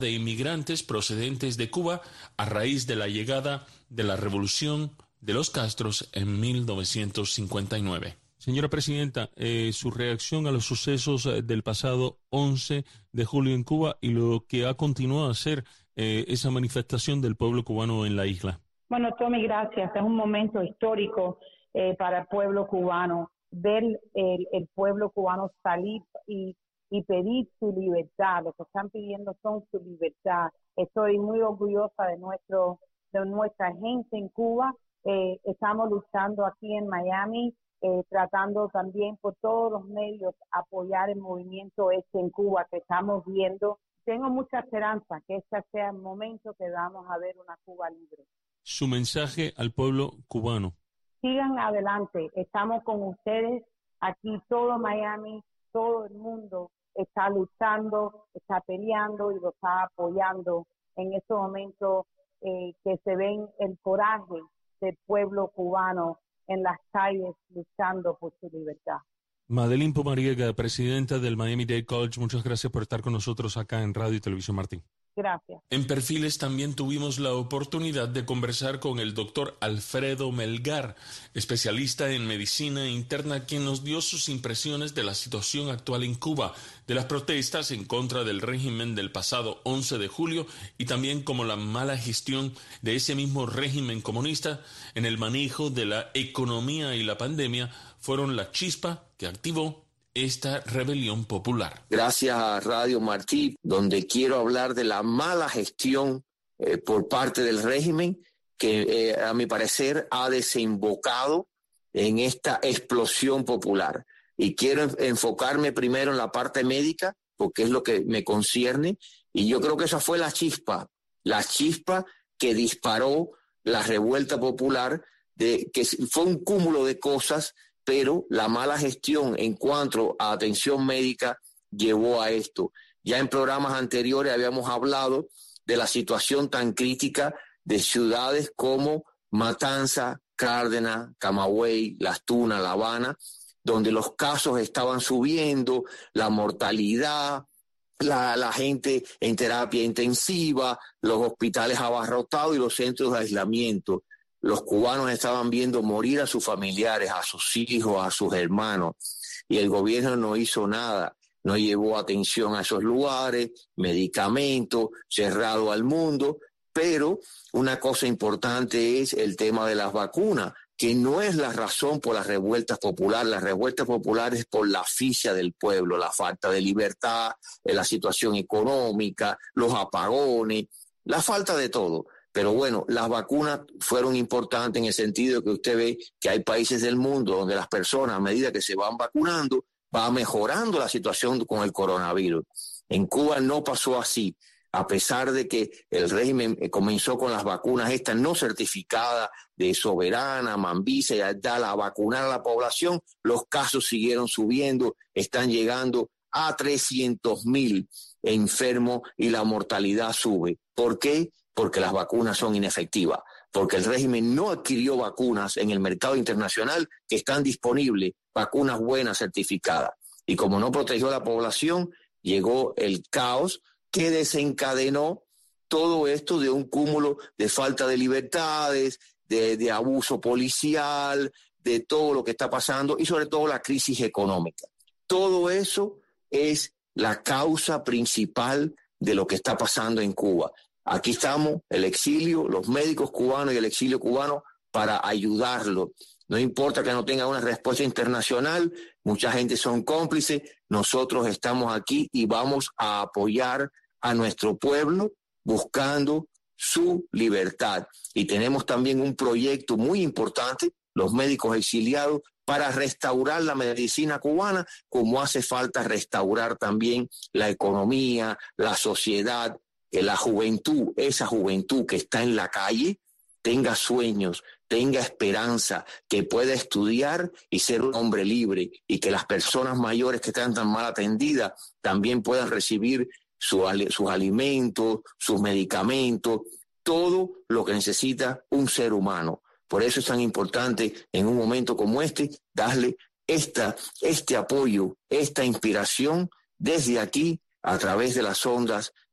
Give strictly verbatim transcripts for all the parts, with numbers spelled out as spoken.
de inmigrantes procedentes de Cuba a raíz de la llegada de la Revolución de los Castros en mil novecientos cincuenta y nueve. Señora Presidenta, eh, su reacción a los sucesos del pasado once de julio en Cuba y lo que ha continuado a ser eh, esa manifestación del pueblo cubano en la isla. Bueno, Tommy, gracias. Es un momento histórico eh, para el pueblo cubano. Ver el, el pueblo cubano salir y, y pedir su libertad. Lo que están pidiendo son su libertad. Estoy muy orgullosa de, nuestro, de nuestra gente en Cuba. Eh, estamos luchando aquí en Miami. Eh, tratando también por todos los medios apoyar el movimiento este en Cuba que estamos viendo. Tengo mucha esperanza que este sea el momento que vamos a ver una Cuba libre. Su mensaje al pueblo cubano. Sigan adelante, estamos con ustedes, aquí todo Miami, todo el mundo está luchando, está peleando y lo está apoyando en estos momentos eh, que se ven el coraje del pueblo cubano en las calles luchando por su libertad. Madeline Pumariega, presidenta del Miami-Dade College, muchas gracias por estar con nosotros acá en Radio y Televisión Martín. Gracias. En Perfiles también tuvimos la oportunidad de conversar con el doctor Alfredo Melgar, especialista en medicina interna, quien nos dio sus impresiones de la situación actual en Cuba, de las protestas en contra del régimen del pasado once de julio y también como la mala gestión de ese mismo régimen comunista en el manejo de la economía y la pandemia fueron la chispa que activó esta rebelión popular. Gracias a Radio Martí, donde quiero hablar de la mala gestión eh, por parte del régimen que eh, a mi parecer ha desembocado en esta explosión popular. Y quiero enfocarme primero en la parte médica, porque es lo que me concierne, y yo creo que esa fue la chispa, la chispa que disparó la revuelta popular, de, que fue un cúmulo de cosas, pero la mala gestión en cuanto a atención médica llevó a esto. Ya en programas anteriores habíamos hablado de la situación tan crítica de ciudades como Matanza, Cárdenas, Camagüey, Las Tunas, La Habana, donde los casos estaban subiendo, la mortalidad, la, la gente en terapia intensiva, los hospitales abarrotados y los centros de aislamiento. Los cubanos estaban viendo morir a sus familiares, a sus hijos, a sus hermanos, y el gobierno no hizo nada, no llevó atención a esos lugares, medicamentos, cerrado al mundo, pero una cosa importante es el tema de las vacunas, que no es la razón por las revueltas populares. Las revueltas populares es por la asfixia del pueblo, la falta de libertad, la situación económica, los apagones, la falta de todo. Pero bueno, las vacunas fueron importantes en el sentido de que usted ve que hay países del mundo donde las personas, a medida que se van vacunando, va mejorando la situación con el coronavirus. En Cuba no pasó así, a pesar de que el régimen comenzó con las vacunas estas no certificadas de Soberana, Mambisa y Abdala a vacunar a la población, los casos siguieron subiendo, están llegando a trescientos mil enfermos y la mortalidad sube. ¿Por qué? Porque las vacunas son inefectivas, porque el régimen no adquirió vacunas en el mercado internacional que están disponibles, vacunas buenas certificadas. Y como no protegió a la población, llegó el caos que desencadenó todo esto de un cúmulo de falta de libertades, de, de abuso policial, de todo lo que está pasando y sobre todo la crisis económica. Todo eso es la causa principal de lo que está pasando en Cuba. Aquí estamos, el exilio, los médicos cubanos y el exilio cubano para ayudarlo. No importa que no tenga una respuesta internacional, mucha gente son cómplices, nosotros estamos aquí y vamos a apoyar a nuestro pueblo buscando su libertad. Y tenemos también un proyecto muy importante, los médicos exiliados, para restaurar la medicina cubana, como hace falta restaurar también la economía, la sociedad, que la juventud, esa juventud que está en la calle, tenga sueños, tenga esperanza, que pueda estudiar y ser un hombre libre, y que las personas mayores que están tan mal atendidas también puedan recibir su, sus alimentos, sus medicamentos, todo lo que necesita un ser humano. Por eso es tan importante en un momento como este darle esta, este apoyo, esta inspiración desde aquí a través de las ondas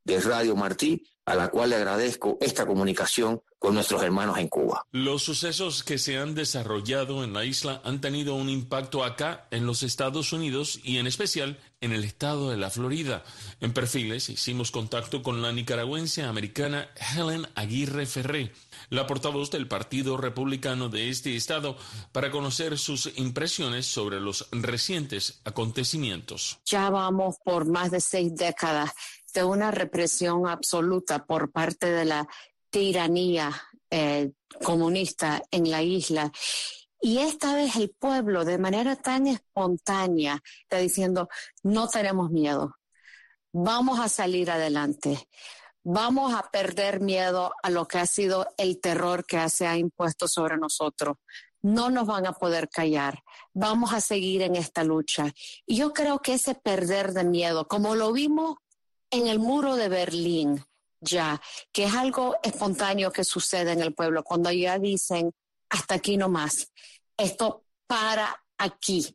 de Radio Martí, a la cual le agradezco esta comunicación con nuestros hermanos en Cuba. Los sucesos que se han desarrollado en la isla han tenido un impacto acá en los Estados Unidos y en especial en el estado de la Florida. En Perfiles hicimos contacto con la nicaragüense americana Helen Aguirre Ferré, la portavoz del Partido Republicano de este estado, para conocer sus impresiones sobre los recientes acontecimientos. Ya vamos por más de seis décadas de una represión absoluta por parte de la tiranía eh, comunista en la isla. Y esta vez el pueblo, de manera tan espontánea, está diciendo, no tenemos miedo, vamos a salir adelante, vamos a perder miedo a lo que ha sido el terror que se ha impuesto sobre nosotros. No nos van a poder callar, vamos a seguir en esta lucha. Y yo creo que ese perder de miedo, como lo vimos en el muro de Berlín, ya, que es algo espontáneo que sucede en el pueblo, cuando ya dicen, hasta aquí nomás, esto para aquí.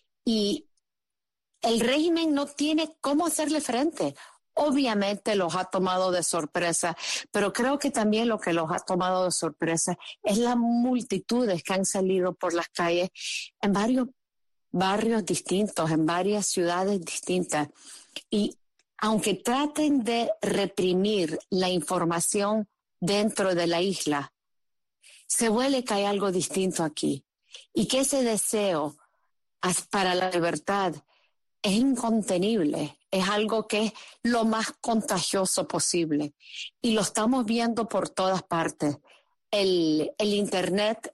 Y el régimen no tiene cómo hacerle frente. Obviamente los ha tomado de sorpresa, pero creo que también lo que los ha tomado de sorpresa es las multitudes que han salido por las calles en varios barrios distintos, en varias ciudades distintas. Y aunque traten de reprimir la información dentro de la isla, se huele que hay algo distinto aquí y que ese deseo para la libertad es incontenible, es algo que es lo más contagioso posible y lo estamos viendo por todas partes. El, el Internet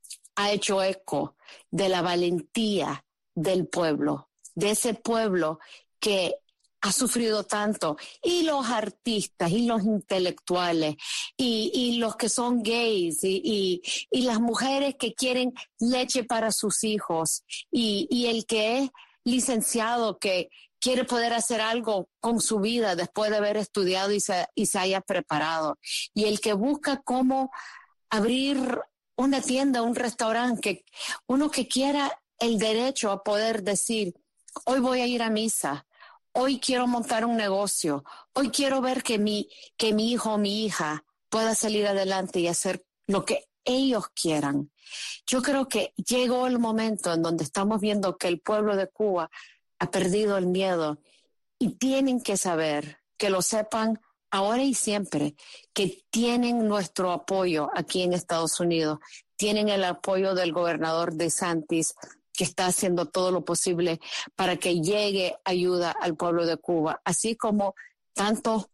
ha hecho eco de la valentía del pueblo, de ese pueblo que ha sufrido tanto, y los artistas, y los intelectuales, y, y los que son gays, y, y, y las mujeres que quieren leche para sus hijos, y, y el que es licenciado, que quiere poder hacer algo con su vida después de haber estudiado y se, y se haya preparado, y el que busca cómo abrir una tienda, un restaurante, que uno que quiera el derecho a poder decir, hoy voy a ir a misa, hoy quiero montar un negocio, hoy quiero ver que mi, que mi hijo o mi hija pueda salir adelante y hacer lo que ellos quieran. Yo creo que llegó el momento en donde estamos viendo que el pueblo de Cuba ha perdido el miedo y tienen que saber, que lo sepan ahora y siempre, que tienen nuestro apoyo aquí en Estados Unidos, tienen el apoyo del gobernador DeSantis, que está haciendo todo lo posible para que llegue ayuda al pueblo de Cuba, así como tantos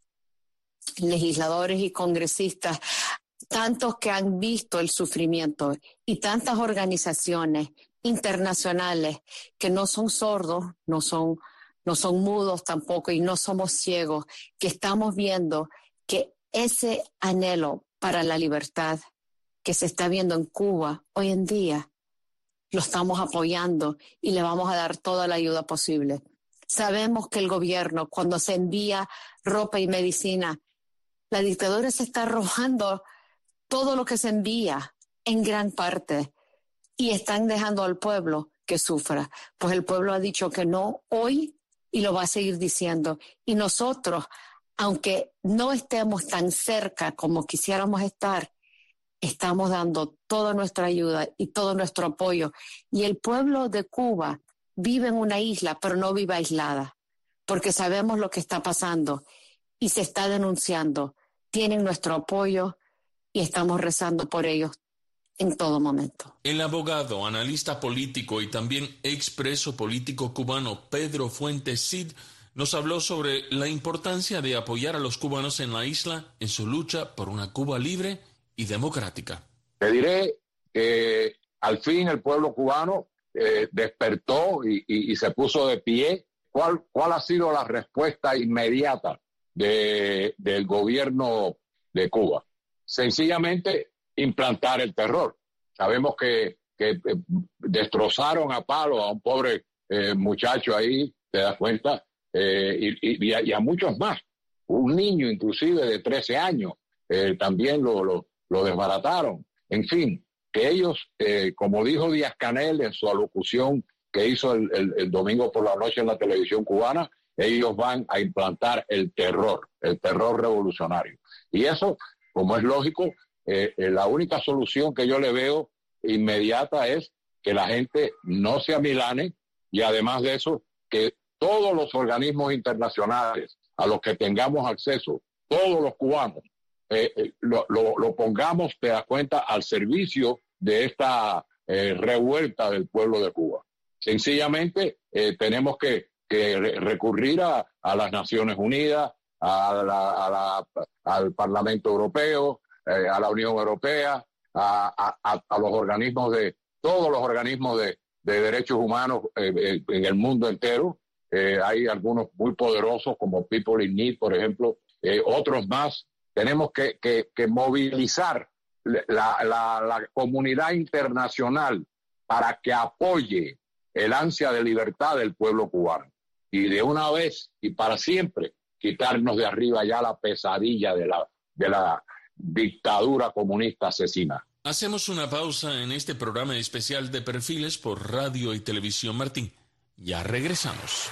legisladores y congresistas, tantos que han visto el sufrimiento y tantas organizaciones internacionales que no son sordos, no son, no son mudos tampoco y no somos ciegos, que estamos viendo que ese anhelo para la libertad que se está viendo en Cuba hoy en día, lo estamos apoyando y le vamos a dar toda la ayuda posible. Sabemos que el gobierno, cuando se envía ropa y medicina, la dictadura se está robando todo lo que se envía en gran parte y están dejando al pueblo que sufra. Pues el pueblo ha dicho que no hoy y lo va a seguir diciendo. Y nosotros, aunque no estemos tan cerca como quisiéramos estar, estamos dando toda nuestra ayuda y todo nuestro apoyo. Y el pueblo de Cuba vive en una isla, pero no vive aislada, porque sabemos lo que está pasando y se está denunciando. Tienen nuestro apoyo y estamos rezando por ellos en todo momento. El abogado, analista político y también expreso político cubano Pedro Fuentes Cid nos habló sobre la importancia de apoyar a los cubanos en la isla en su lucha por una Cuba libre y democrática. Te diré que al fin el pueblo cubano eh, despertó y, y, y se puso de pie. ¿Cuál, cuál ha sido la respuesta inmediata de, del gobierno de Cuba? Sencillamente implantar el terror. Sabemos que, que eh, destrozaron a palo a un pobre eh, muchacho ahí, te das cuenta, eh, y, y, y a muchos más. Un niño inclusive de trece años eh, también lo, lo lo desbarataron. En fin, que ellos, eh, como dijo Díaz-Canel en su alocución que hizo el, el, el domingo por la noche en la televisión cubana, ellos van a implantar el terror, el terror revolucionario. Y eso, como es lógico, eh, eh, la única solución que yo le veo inmediata es que la gente no se amilane y además de eso, que todos los organismos internacionales a los que tengamos acceso, todos los cubanos, eh, eh, lo, lo, lo pongamos, te das cuenta, al servicio de esta eh, revuelta del pueblo de Cuba. Sencillamente eh, tenemos que, que recurrir a, a las Naciones Unidas, a la, a la, al Parlamento Europeo, eh, a la Unión Europea, a, a, a los organismos de, todos los organismos de, de derechos humanos eh, eh, en el mundo entero. Eh, hay algunos muy poderosos como People in Need, por ejemplo, eh, otros más. Tenemos que, que, que movilizar la, la, la comunidad internacional para que apoye el ansia de libertad del pueblo cubano. Y de una vez y para siempre quitarnos de arriba ya la pesadilla de la, de la dictadura comunista asesina. Hacemos una pausa en este programa especial de Perfiles por Radio y Televisión Martín. Ya regresamos.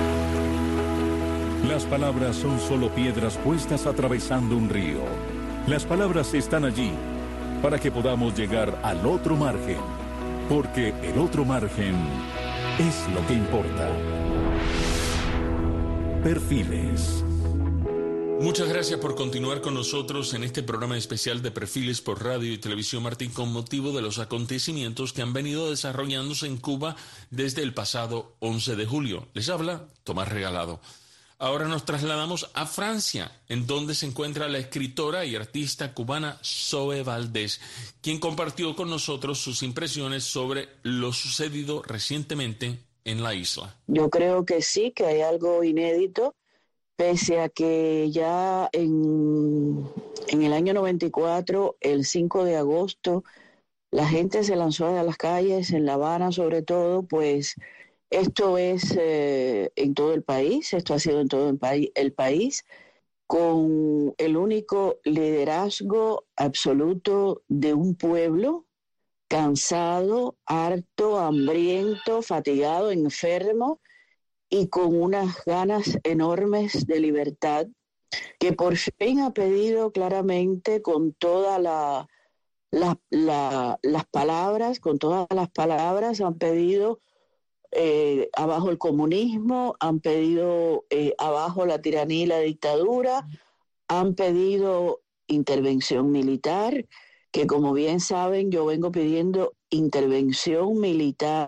Las palabras son solo piedras puestas atravesando un río. Las palabras están allí para que podamos llegar al otro margen, porque el otro margen es lo que importa. Perfiles. Muchas gracias por continuar con nosotros en este programa especial de Perfiles por Radio y Televisión Martín con motivo de los acontecimientos que han venido desarrollándose en Cuba desde el pasado once de julio. Les habla Tomás Regalado. Ahora nos trasladamos a Francia, en donde se encuentra la escritora y artista cubana Zoe Valdés, quien compartió con nosotros sus impresiones sobre lo sucedido recientemente en la isla. Yo creo que sí, que hay algo inédito. Pese a que ya en, en el año noventa y cuatro, el cinco de agosto, la gente se lanzó a las calles, en La Habana sobre todo, pues esto es eh, en todo el país, esto ha sido en todo el, pa- el país, con el único liderazgo absoluto de un pueblo cansado, harto, hambriento, fatigado, enfermo, y con unas ganas enormes de libertad, que por fin ha pedido claramente con todas la, la, la, las palabras, con todas las palabras, han pedido eh, abajo el comunismo, han pedido eh, abajo la tiranía y la dictadura, han pedido intervención militar, que como bien saben yo vengo pidiendo intervención militar,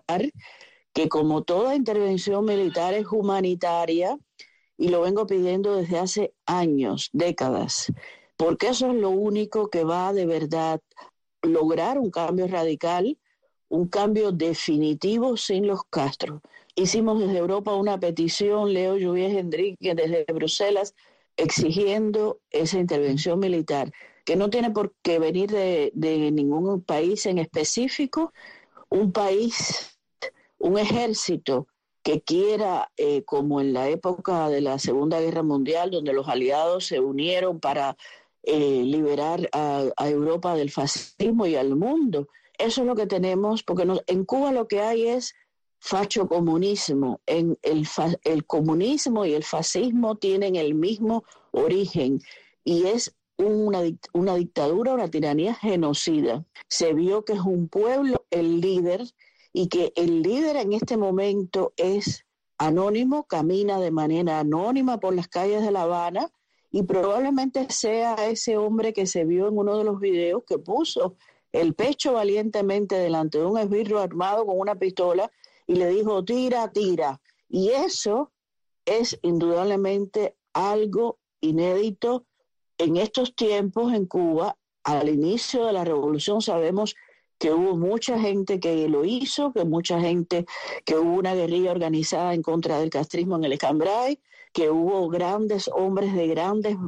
que como toda intervención militar es humanitaria, y lo vengo pidiendo desde hace años, décadas, porque eso es lo único que va de verdad lograr un cambio radical, un cambio definitivo sin los Castro. Hicimos desde Europa una petición, Leo Lluvies Enrique, desde Bruselas, exigiendo esa intervención militar, que no tiene por qué venir de, de ningún país en específico, un país... un ejército que quiera, eh, como en la época de la Segunda Guerra Mundial, donde los aliados se unieron para eh, liberar a, a Europa del fascismo y al mundo. Eso es lo que tenemos, porque no, en Cuba lo que hay es facho-comunismo. En el, fa, el comunismo y el fascismo tienen el mismo origen y es una, una dictadura, una tiranía genocida. Se vio que es un pueblo el líder, y que el líder en este momento es anónimo, camina de manera anónima por las calles de La Habana, y probablemente sea ese hombre que se vio en uno de los videos que puso el pecho valientemente delante de un esbirro armado con una pistola y le dijo tira, tira. Y eso es indudablemente algo inédito en estos tiempos en Cuba. Al inicio de la revolución sabemos que hubo mucha gente que lo hizo, que mucha gente, que hubo una guerrilla organizada en contra del castrismo en el Escambray, que hubo grandes hombres de grandes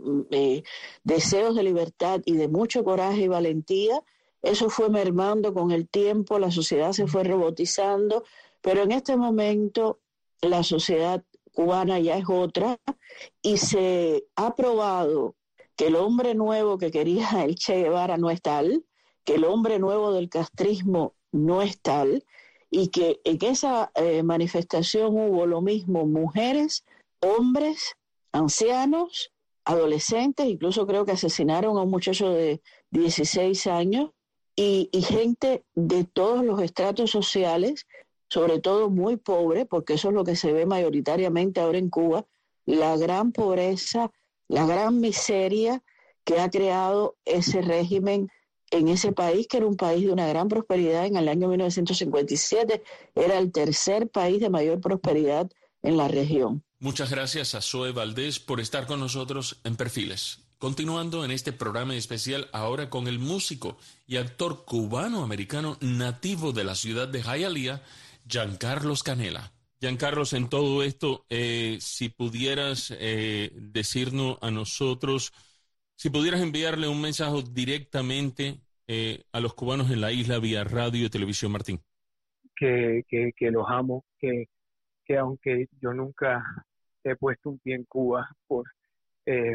eh, deseos de libertad y de mucho coraje y valentía. Eso fue mermando con el tiempo, la sociedad se fue robotizando, pero en este momento la sociedad cubana ya es otra y se ha probado que el hombre nuevo que quería el Che Guevara no es tal, que el hombre nuevo del castrismo no es tal, y que en esa eh, manifestación hubo lo mismo mujeres hombres, ancianos, adolescentes, incluso creo que asesinaron a un muchacho de dieciséis años, y, y gente de todos los estratos sociales, sobre todo muy pobre, porque eso es lo que se ve mayoritariamente ahora en Cuba, la gran pobreza, la gran miseria que ha creado ese régimen en ese país, que era un país de una gran prosperidad. En el año mil novecientos cincuenta y siete era el tercer país de mayor prosperidad en la región. Muchas gracias a Zoe Valdés por estar con nosotros en Perfiles. Continuando en este programa especial ahora con el músico y actor cubano-americano nativo de la ciudad de Hialeah, Giancarlos Canela. Giancarlos, en todo esto, eh, si pudieras eh, decirnos a nosotros, si pudieras enviarle un mensaje directamente eh, a los cubanos en la isla vía radio y televisión, Martín. Que, que, que los amo, que, que aunque yo nunca he puesto un pie en Cuba, por eh,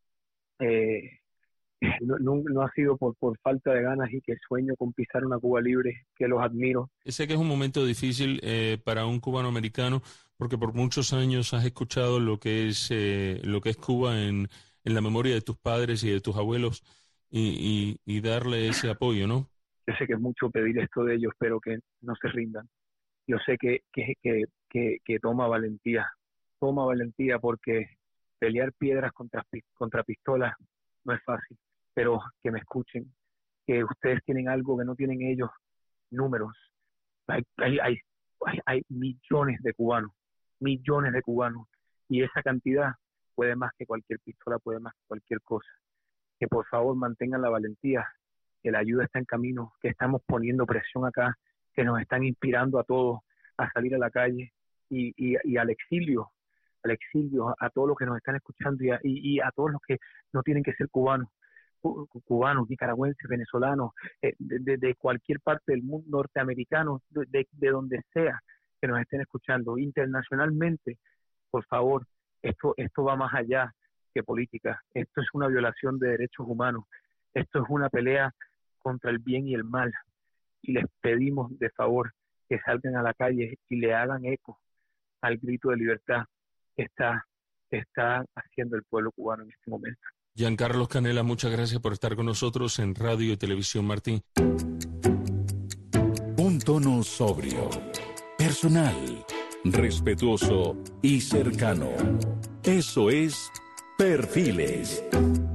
eh, no, no, no ha sido por, por falta de ganas, y que sueño con pisar una Cuba libre, que los admiro. Sé que es un momento difícil eh, para un cubano americano, porque por muchos años has escuchado lo que es eh, lo que es Cuba en, en la memoria de tus padres y de tus abuelos, y, y, y darle ese apoyo, ¿no? Yo sé que es mucho pedir esto de ellos, pero que no se rindan. Yo sé que, que, que, que, que toma valentía, toma valentía, porque pelear piedras contra, contra pistolas no es fácil, pero que me escuchen, que ustedes tienen algo que no tienen ellos, números. Hay, hay, hay, hay millones de cubanos, millones de cubanos, y esa cantidad puede más que cualquier pistola, puede más que cualquier cosa. Que por favor mantengan la valentía, que la ayuda está en camino, que estamos poniendo presión acá, que nos están inspirando a todos a salir a la calle y, y, y al exilio, al exilio, a, a todos los que nos están escuchando, y a, y, y a todos los que no tienen que ser cubanos, cubanos, nicaragüenses, venezolanos, eh, de, de, de cualquier parte del mundo, norteamericano, de, de, de donde sea que nos estén escuchando, internacionalmente. Por favor, esto, esto va más allá que política, esto es una violación de derechos humanos, esto es una pelea contra el bien y el mal, y les pedimos de favor que salgan a la calle y le hagan eco al grito de libertad que está, que está haciendo el pueblo cubano en este momento. Giancarlos Canela, muchas gracias por estar con nosotros en Radio y Televisión Martín. Un tono sobrio, personal, respetuoso y cercano. Eso es Perfiles.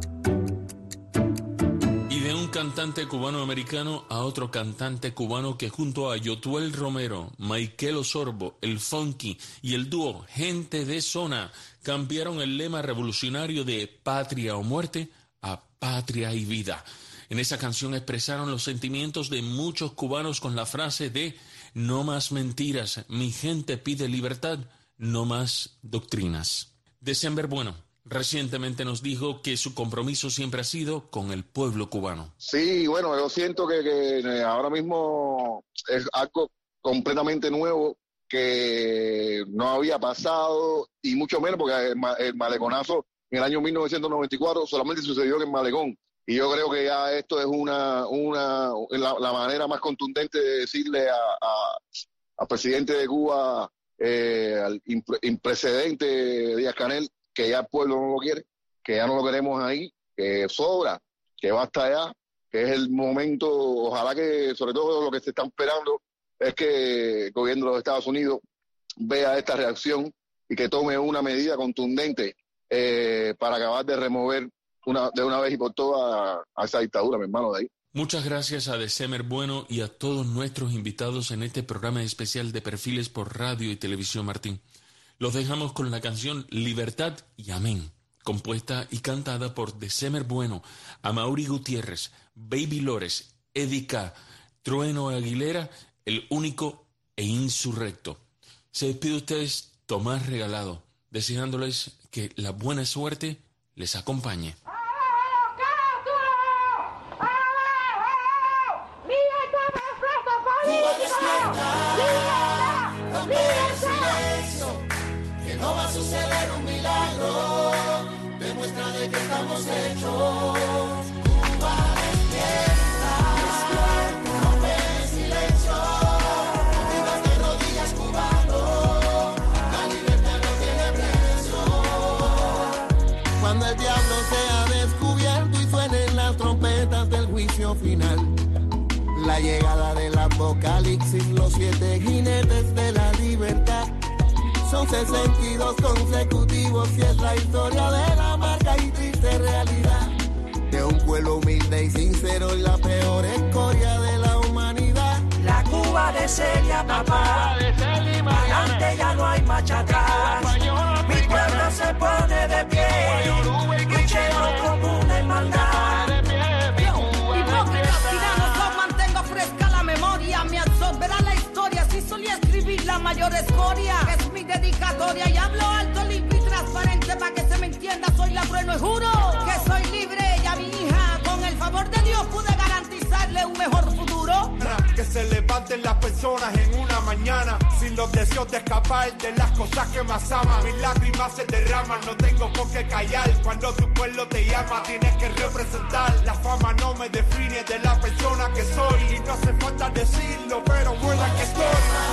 Y de un cantante cubano-americano a otro cantante cubano que junto a Yotuel Romero, Michael Osorbo, El Funky y el dúo Gente de Zona cambiaron el lema revolucionario de Patria o Muerte a Patria y Vida. En esa canción expresaron los sentimientos de muchos cubanos con la frase de no más mentiras, mi gente pide libertad, no más doctrinas. December Bueno recientemente nos dijo que su compromiso siempre ha sido con el pueblo cubano. Sí, bueno, yo siento que, que ahora mismo es algo completamente nuevo que no había pasado, y mucho menos porque el, el maleconazo en el año mil novecientos noventa y cuatro solamente sucedió en el malecón. Y yo creo que ya esto es una, una la, la manera más contundente de decirle a, a, al presidente de Cuba, eh, al imprecedente Díaz-Canel, que ya el pueblo no lo quiere, que ya no lo queremos ahí, que sobra, que basta ya, que es el momento. Ojalá que, sobre todo lo que se está esperando, es que el gobierno de los Estados Unidos vea esta reacción y que tome una medida contundente eh, para acabar de remover una, de una vez y por todas a, a esa dictadura, mi hermano, de ahí. Muchas gracias a December Bueno y a todos nuestros invitados en este programa especial de Perfiles por Radio y Televisión Martín. Los dejamos con la canción Libertad y Amén, compuesta y cantada por December Bueno, Amaury Gutiérrez, Baby Lores, Eddie K, Trueno Aguilera, El Único e Insurrecto. Se despide de ustedes Tomás Regalado, deseándoles que la buena suerte les acompañe. No va a suceder un milagro, demuestra de que estamos hechos. Cuba despierta, despierta, rompe el silencio, vivas de rodillas cubano, la libertad no tiene precio. juicio final. La llegada del apocalipsis, los siete jinetes de la libertad. Son sesenta y dos consecutivos y es la historia de la amarga y triste realidad de un pueblo humilde y sincero y la peor escoria de la humanidad. La Cuba de Celia, papá, adelante ya no hay marcha atrás. Mi pueblo se pone de pie, luchemos como una hermandad. Hipócritas tiranos, os mantengo fresca la memoria, me absorberá la historia si solía escribir la mayor escoria. Es mi dedicatoria y hablo alto, limpio y transparente para que se me entienda, soy la prueba y juro que soy libre y a mi hija con el favor de Dios pude garantizarle un mejor futuro. Que se levanten las personas en una mañana sin los deseos de escapar de las cosas que más aman. Mis lágrimas se derraman, no tengo por qué callar. Cuando tu pueblo te llama tienes que representar. La fama no me define de la persona que soy y no hace falta decirlo, pero buena que estoy.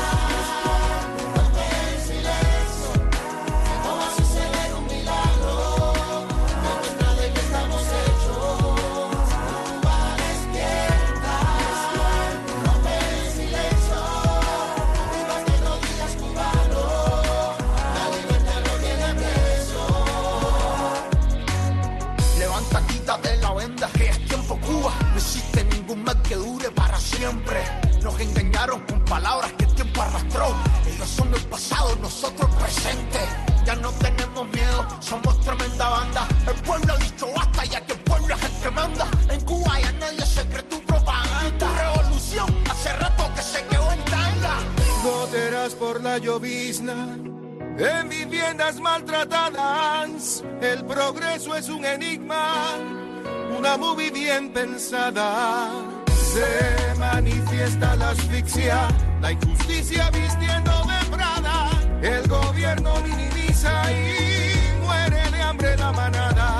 Que es tiempo Cuba, no existe ningún mal que dure para siempre. Nos engañaron con palabras que el tiempo arrastró. Ellos son el pasado, nosotros el presente. Ya no tenemos miedo, somos tremenda banda. El pueblo ha dicho basta, ya que el pueblo es el que manda. En Cuba ya nadie se cree tu propaganda. Tu revolución hace rato que se quedó en tanga. Goteras por la llovizna, en viviendas maltratadas. El progreso es un enigma, una movie bien pensada. Se manifiesta la asfixia, la injusticia vistiendo de Prada. El gobierno minimiza y muere de hambre la manada.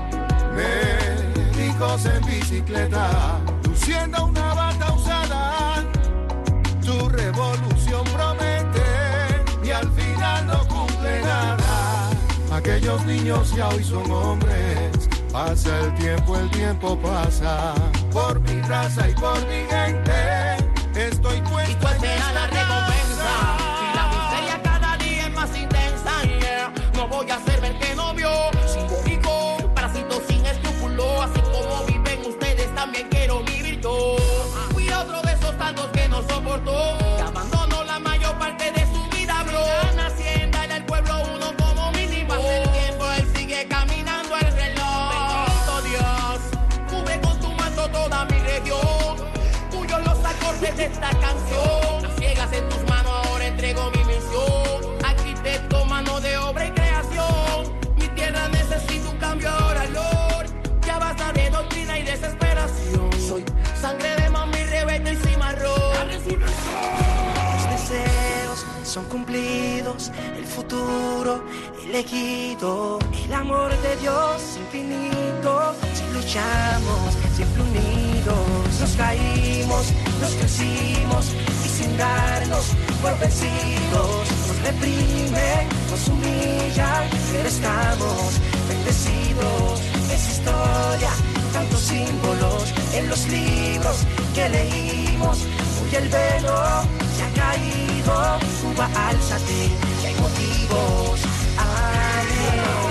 Médicos en bicicleta, luciendo una bata usada. Tu revolución promete y al final no cumple nada. Aquellos niños ya hoy son hombres. Pasa el tiempo, el tiempo pasa. Por mi raza y por mi gente estoy puesto. Y tú esperas la recompensa. Y la miseria cada día es más intensa, yeah. No voy a hacer ver que no vio. Simbólico, parásito sin escrúpulo. Así como viven ustedes también quiero vivir yo. Fui otro de esos tantos que no soportó, que abandonó la mayor parte de su vida, bro. La hacienda era el pueblo uno como mínimo. Pasa el tiempo, él sigue caminando el reloj. Toda mi región, tuyos los acordes de esta canción. Las ciegas en tus manos, ahora entrego mi misión. Arquitecto, mano de obra y creación. Mi tierra necesita un cambio ahora, Lord. Ya basta de doctrina y desesperación. Soy sangre de mami, rebelde y cimarrón. Los deseos son cumplidos, el futuro elegido, el amor de Dios infinito. Si luchamos siempre unidos, nos caímos, nos crecimos y sin darnos por vencidos. Nos reprimen, nos humillan, pero estamos bendecidos. Es historia, tantos símbolos en los libros que leímos. Huye el velo, se ha caído. Cuba, álzate, que hay motivos. Amén.